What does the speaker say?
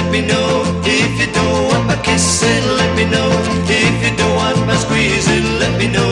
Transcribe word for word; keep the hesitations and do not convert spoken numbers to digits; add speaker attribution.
Speaker 1: let me know. If you don't want my kissing, let me know. If you don't want my squeezing, let me know.